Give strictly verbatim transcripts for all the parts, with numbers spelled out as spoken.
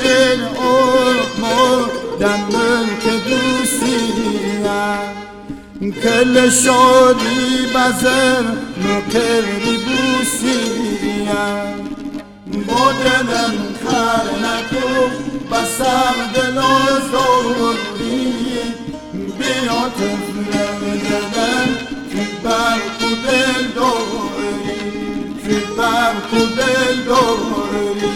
این عمر در ملک دوستیم کل شادی بزر مقری بوسیم با دلم کر نکن بسر دل آزاری بیا طفلم دلم که برق و دل داری که برق و دل داری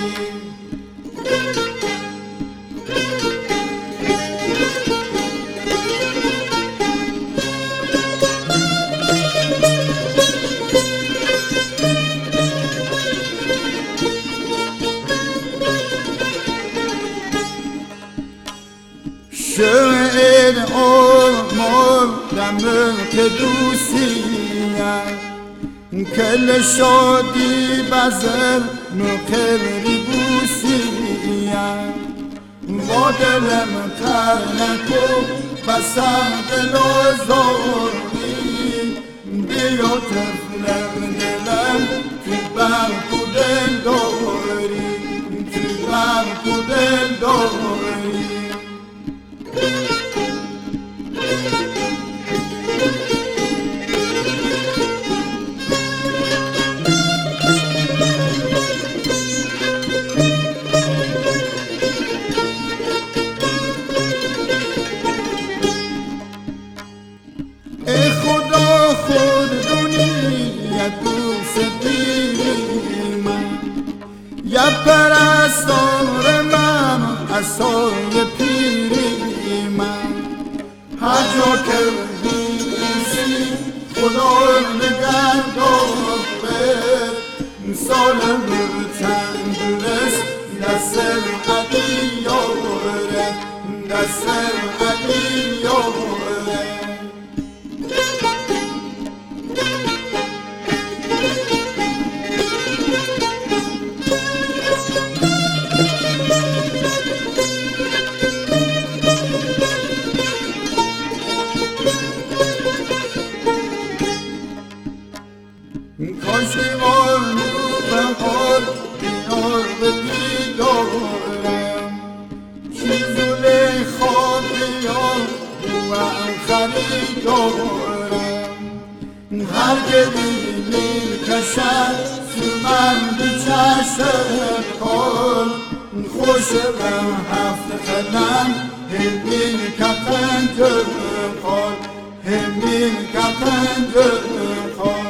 شعر عمر در ملک دوستیم کل شادی بزر مقری بوسیم با دلم کر نکن بسر دل آزاری بیا طفلم دلم که برق و دل داری که برق و دل داری ای خدا خود دنیا دوست دیری من یا پرستار من اصای پیری من هر جا که بیسی خدا نگهدار سالم تندرست دستم علی یاره دستم علی یاره کاشیوار بهار بیار به دیدارم چیزوله خواب بیار و خریدارم هر گلی کشد سومن به چشم کن خوش بم هفت خدم همین کپنج کن همین کپنج کن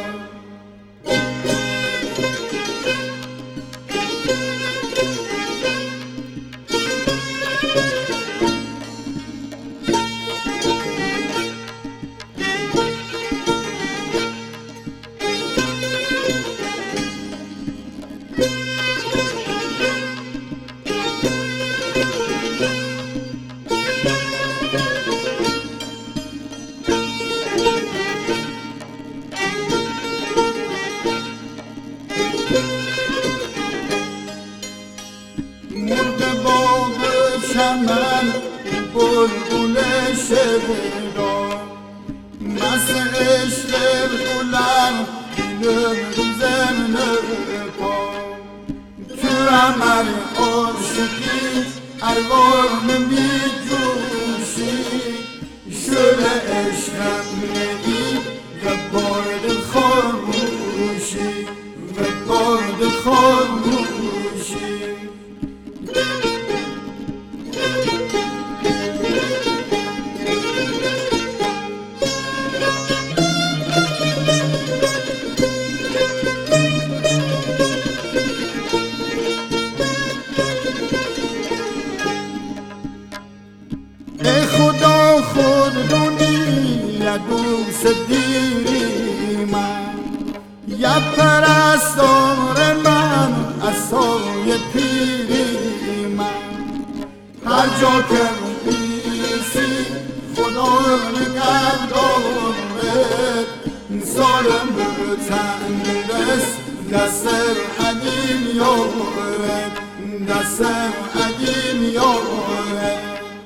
مرد باغ چمن بلبل شبدار مست عشق بلند دلم روزم نپا تو عمل عاشقی الوان می جوشی شل عشقم نگی و بارد خاموشی و بارد خاموشی ای خدا خود دنیا دوست دیری من یا پرستار من اصای پیری من هر جا که بیسی خدا نگهدار سالم به تندرست دستم عدیم یاره دستم عدیم یاره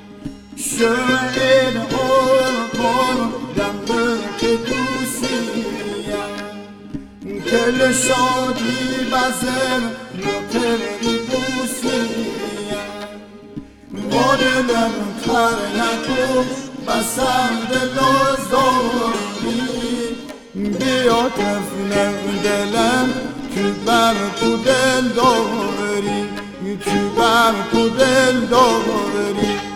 شعر عمر در ملک دوستیم کل شادی بزر مقری بوسیم با دلم تر نکن بسم دل آزاری بیا تفنم دلم تو بر تو دل داری تو بر تو دل داری